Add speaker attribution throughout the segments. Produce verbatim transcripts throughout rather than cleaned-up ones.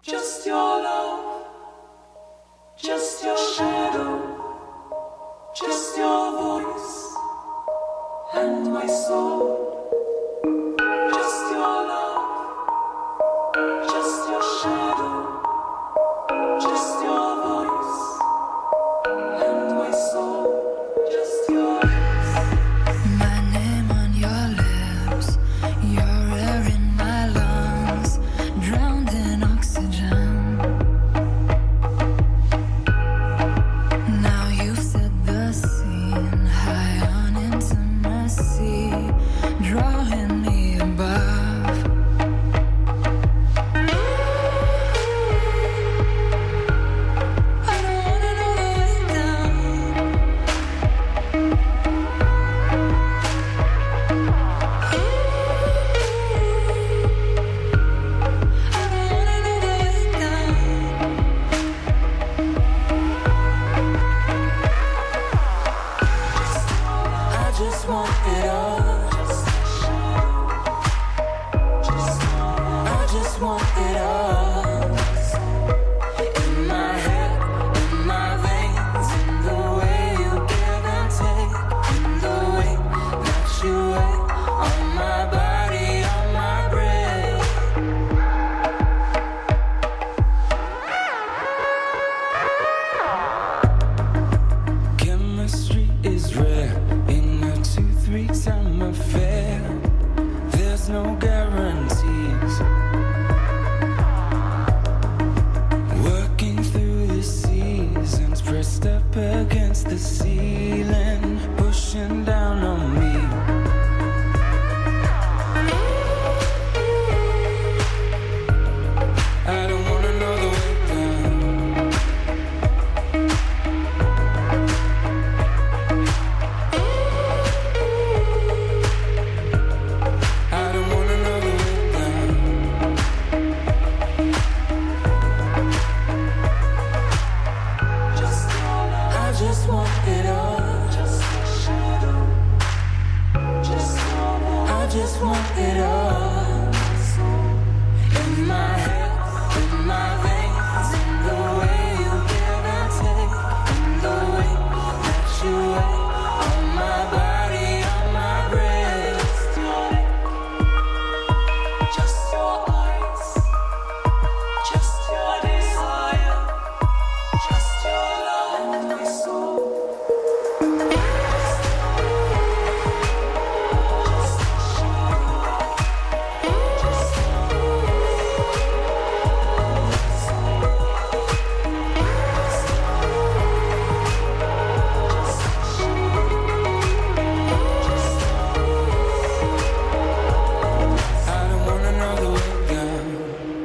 Speaker 1: Just your love, just your shadow, just your voice and my soul. Just your love, just your shadow, just your voice and my soul. Just your
Speaker 2: My name on your lips, your air in my lungs, drowned in oxygen. Now you've set the scene, high on intimacy, drawing me above. I don't wanna know the way down. I don't wanna know the way down.
Speaker 1: I just want it all. I just want it all. In my head, in my veins, in the way you give and take, in the way that you wait on my body, on my brain. Chemistry is rare in a two, three time affair. There's no guarantees. Working through the seasons, pressed up against the ceiling, pushing down on me. I don't wanna know the way down. I don't wanna know the way down. I just want it all. I just want it all. In my head, in my veins, in the way you give and take, in the way that you wait on my body, on my brain. Just your eyes, just your desire, just your love and my soul. I don't wanna know the way down.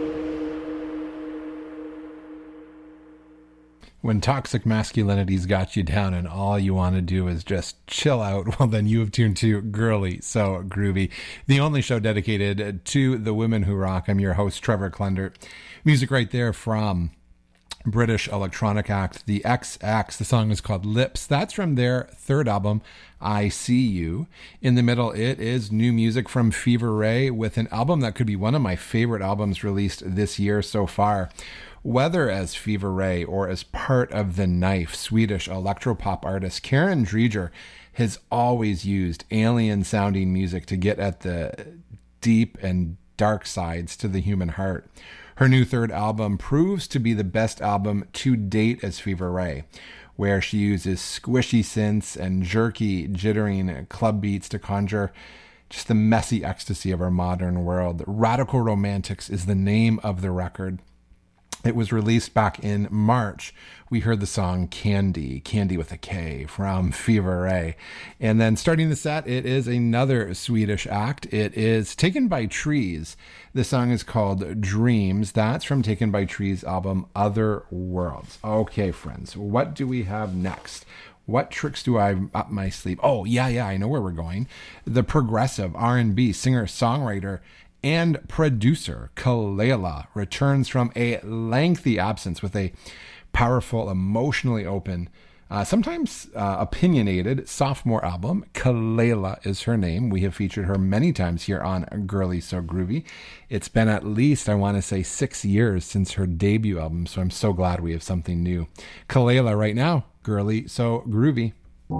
Speaker 3: When toxic masculinity's got you down and all you want to do is just chill out, well, then you have tuned to Girly So Groovy, the only show dedicated to the women who rock. I'm your host, Trevor Klender. Music right there from British electronic act, the X X. The song is called Lips. That's from their third album, I See You. In the middle, it is new music from Fever Ray with an album that could be one of my favorite albums released this year so far. Whether as Fever Ray or as part of The Knife, Swedish electropop artist Karen Dreger has always used alien-sounding music to get at the deep and dark sides to the human heart. Her new third album proves to be the best album to date as Fever Ray, where she uses squishy synths and jerky, jittering club beats to conjure just the messy ecstasy of our modern world. Radical Romantics is the name of the record. It was released back in March. We heard the song Candy, Candy with a K, from Fever Ray. And then starting the set, it is another Swedish act. It is Taken by Trees. The song is called Dreams. That's from Taken by Trees' album Other Worlds. Okay, friends, what do we have next? What tricks do I have up my sleeve? Oh, yeah, yeah, I know where we're going. The progressive R and B singer-songwriter and producer Kelela returns from a lengthy absence with a powerful, emotionally open Uh, sometimes uh, opinionated sophomore album. Kelela is her name. We have featured her many times here on Girly So Groovy. It's been at least, I want to say, six years since her debut album, so I'm so glad we have something new. Kelela right now, Girly So Groovy.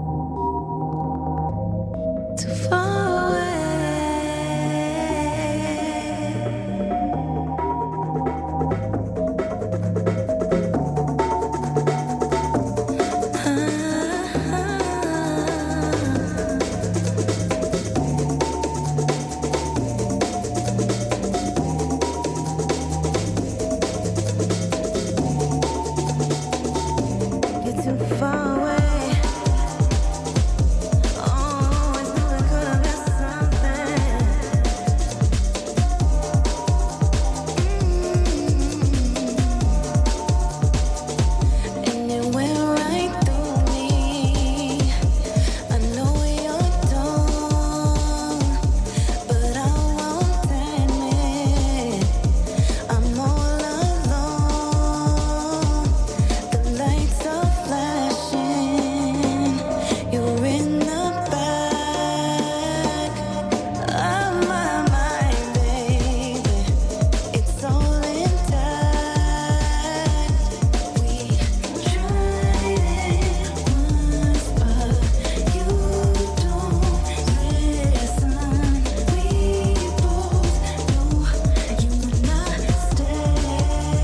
Speaker 2: Too far away. You're too far away. Always knew there could have been something. And it went right through me. I know you're done, but I won't admit I'm all alone. The lights are flashing. You're in the back of my mind, baby. It's all intact. We tried it once, but you don't listen. We both knew you would not stay.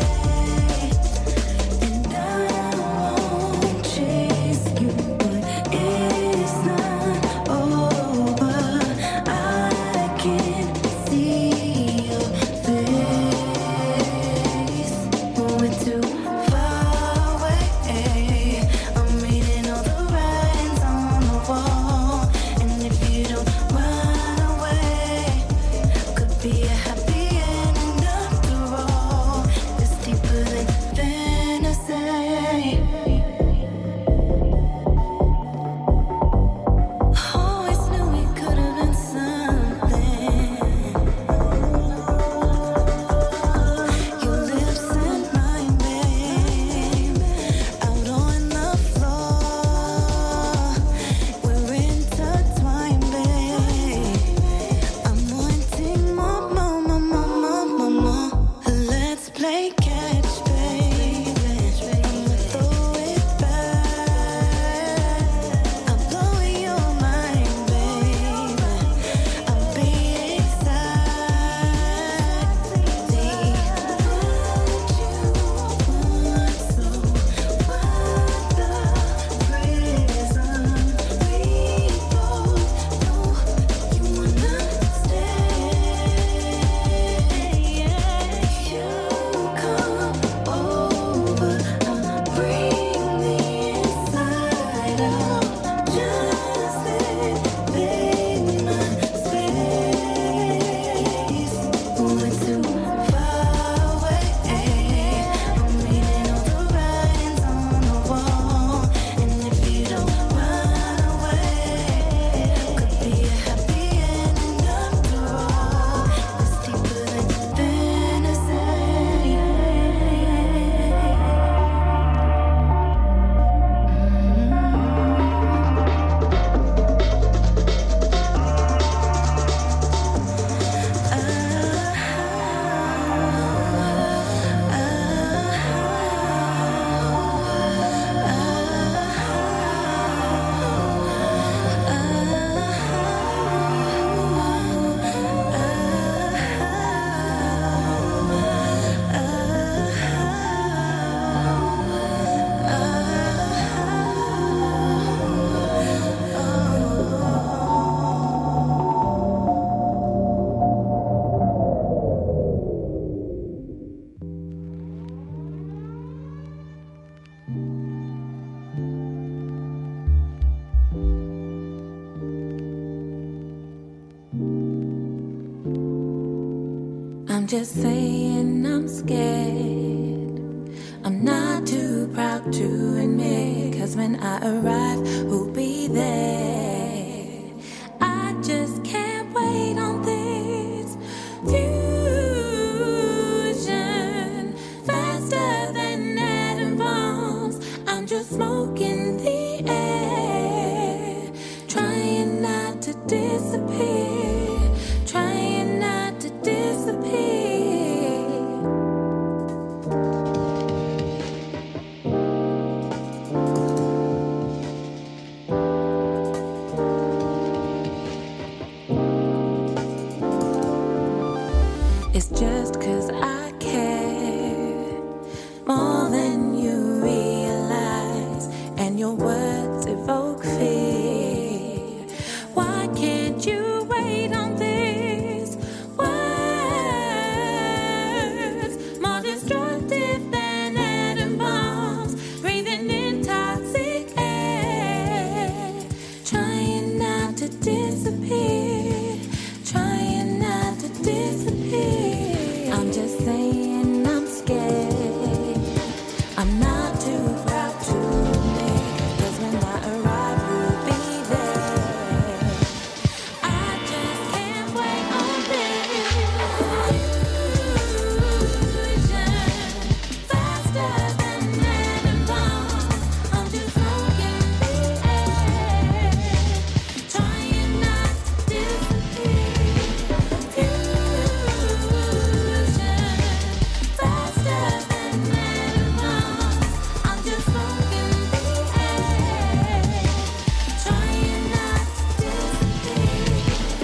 Speaker 2: And I won't chase you, but it's not over. I can see your face. We're too far away. I'm reading all the writings on the wall, and if you don't run away, could be a happy ending after all. It's deeper than fantasy. Always knew we could have been something. Your lips and mine, babe, out on the floor. We're intertwined, babe. I'm wanting more, more, more, more, more, more, more. Let's play catch, baby. I'ma throw it back. I'll blow your mind, baby. I'll be exactly what you want. So what the prison? We both know you wanna stay. You come over, bring me inside out. Just invade my space. We're too far away. I'm reading all the writings on the wall, and if you don't run away, could be a happy ending after all. It's deeper than fantasy. I'm just saying I'm scared. I'm not too proud to admit, 'cause when I arrive, who'll be there? I just can't wait on this fusion, faster than atom bombs. I'm just smoking It's just 'cause I care more than you realize, and your words evoke fear. Why can't you wait on these words? More destructive than atom bombs, breathing in toxic air, trying not to disappear, trying not to disappear. I'm just saying I'm scared. I'm not too proud to admit, 'cause when I arrive, you'll be there. I just can't wait on this. Fusion, faster than atom bombs. I'm just smoking the air, trying not to disappear. Fusion, faster than atom bombs. I'm just smoking the air, trying not to disappear.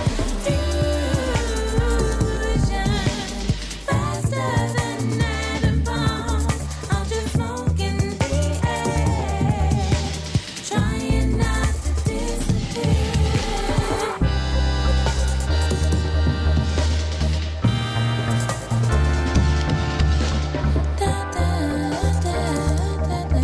Speaker 2: Fusion, faster than atom bombs. I'm just smoking the air, trying not to disappear. Da, da, da, da, da.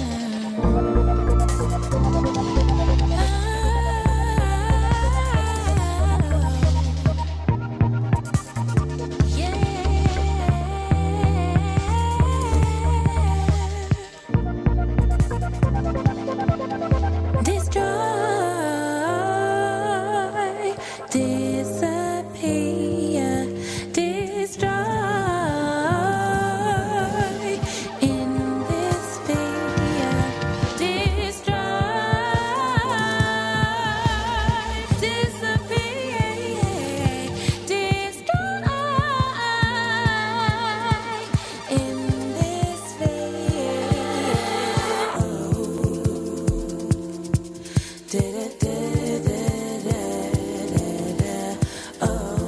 Speaker 2: Destroy, disappear, destroy in this sphere. Destroy, disappear, destroy in this sphere. Oh.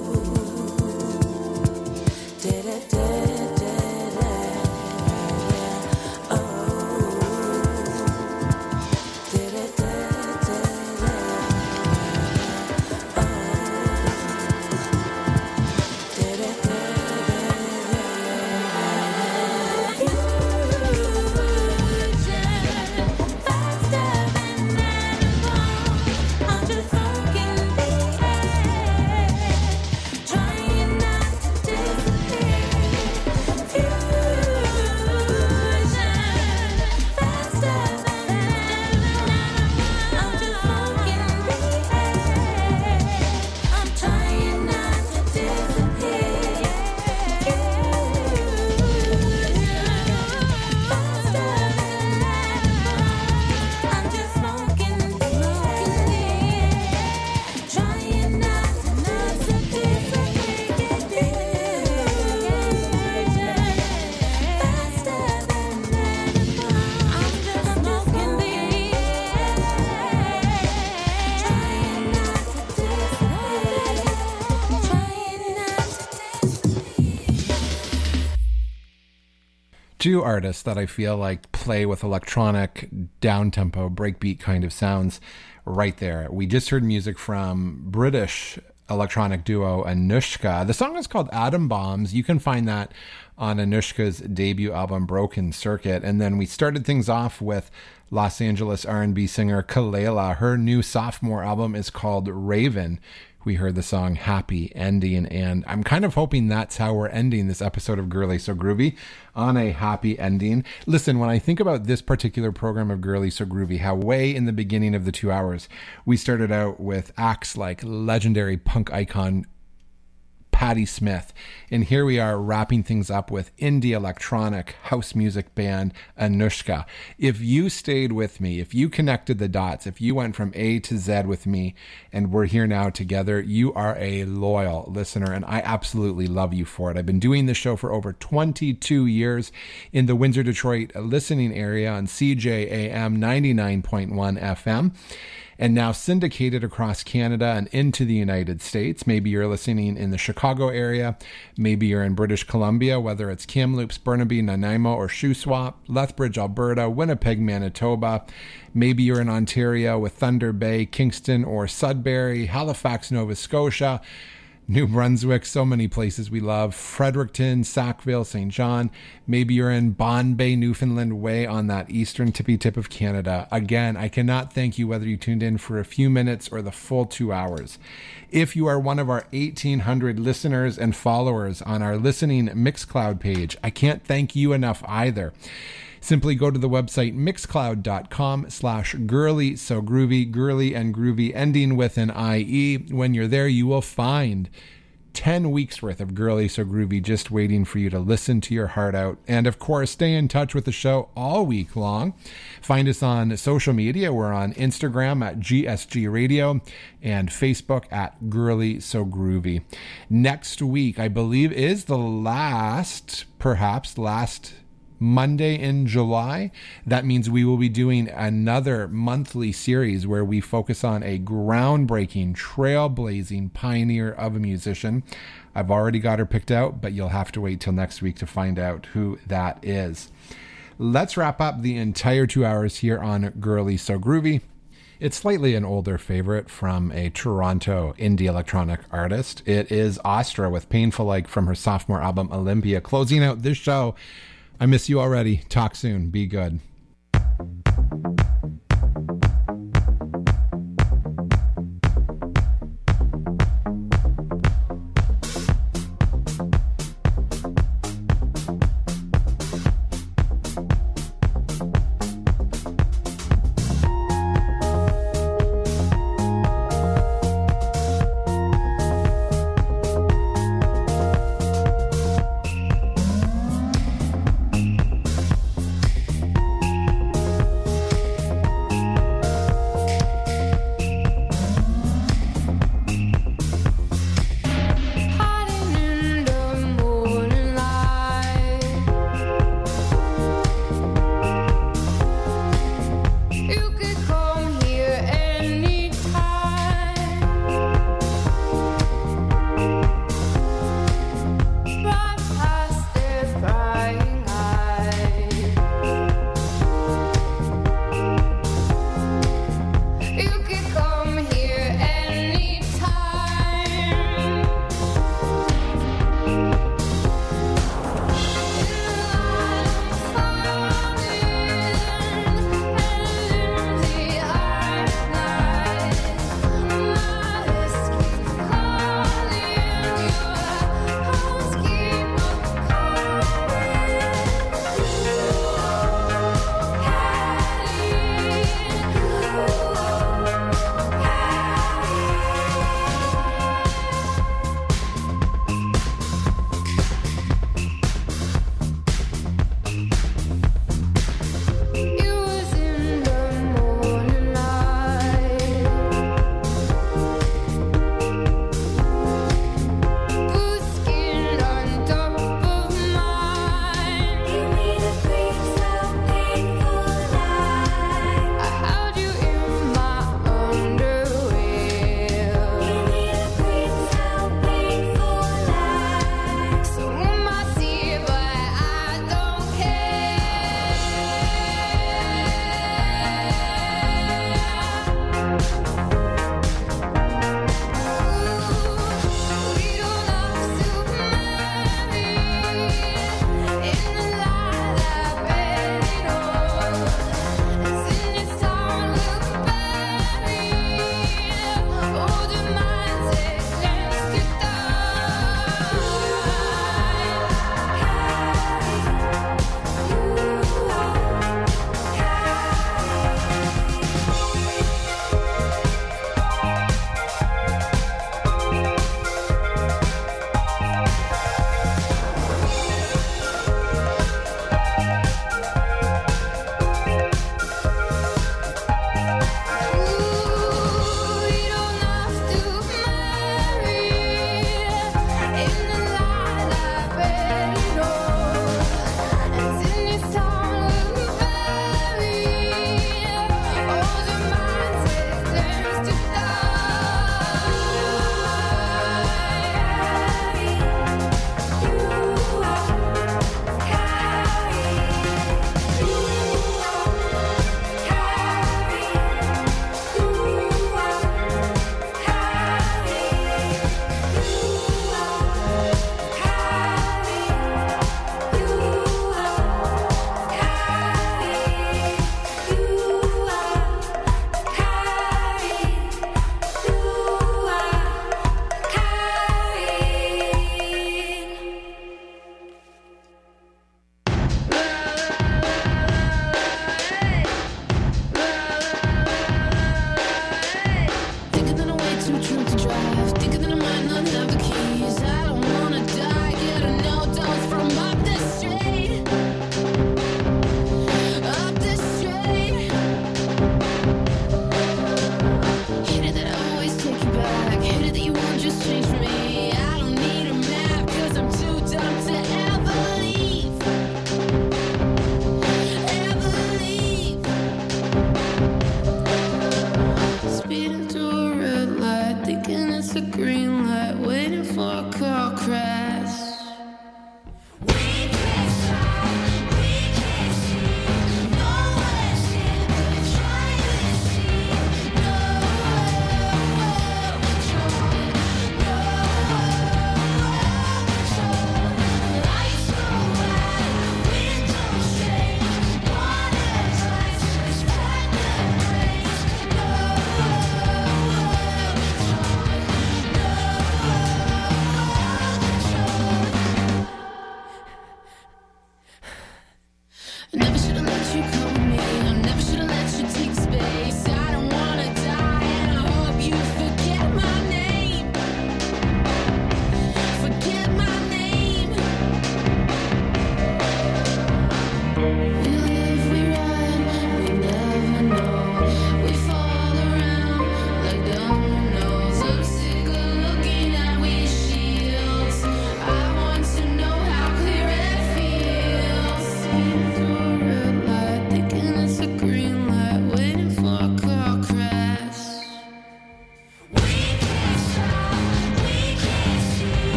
Speaker 3: Two artists that I feel like play with electronic, down-tempo, breakbeat kind of sounds right there. We just heard music from British electronic duo Anushka. The song is called Atom Bombs. You can find that on Anushka's debut album Broken Circuit. And then we started things off with Los Angeles R and B singer Kelela. Her new sophomore album is called Raven. We heard the song Happy Ending, and I'm kind of hoping that's how we're ending this episode of Girly So Groovy, on a happy ending. Listen, when I think about this particular program of Girly So Groovy, how way in the beginning of the two hours, we started out with acts like legendary punk icon Patti Smith. And here we are wrapping things up with indie electronic house music band Anushka. If you stayed with me, if you connected the dots, if you went from A to Z with me and we're here now together, you are a loyal listener and I absolutely love you for it. I've been doing this show for over twenty-two years in the Windsor, Detroit listening area on C J A M ninety-nine point one F M. and now syndicated across Canada and into the United States. Maybe you're listening in the Chicago area. Maybe you're in British Columbia, whether it's Kamloops, Burnaby, Nanaimo, or Shuswap, Lethbridge, Alberta, Winnipeg, Manitoba. Maybe you're in Ontario with Thunder Bay, Kingston, or Sudbury, Halifax, Nova Scotia, New Brunswick, so many places we love, Fredericton, Sackville, Saint John. Maybe you're in Bon Bay, Newfoundland way on that eastern tippy tip of Canada. Again, I cannot thank you whether you tuned in for a few minutes or the full two hours. If you are one of our eighteen hundred listeners and followers on our listening Mixcloud page, I can't thank you enough either. Simply go to the website mixcloud.com slash girly, so groovy, girly, and groovy ending with an I E. When you're there, you will find ten weeks worth of Girly So Groovy just waiting for you to listen to your heart out. And of course, stay in touch with the show all week long. Find us on social media. We're on Instagram at G S G Radio and Facebook at Girly So Groovy. Next week, I believe, is the last, perhaps last Monday in July. That means we will be doing another monthly series where we focus on a groundbreaking, trailblazing pioneer of a musician. I've already got her picked out, but you'll have to wait till next week to find out who that is. Let's wrap up the entire two hours here on Girly So Groovy. It's slightly an older favorite from a Toronto indie electronic artist. It is Astra with Painful Like from her sophomore album Olympia, closing out this show. I miss you already. Talk soon. Be good.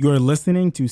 Speaker 4: You're listening to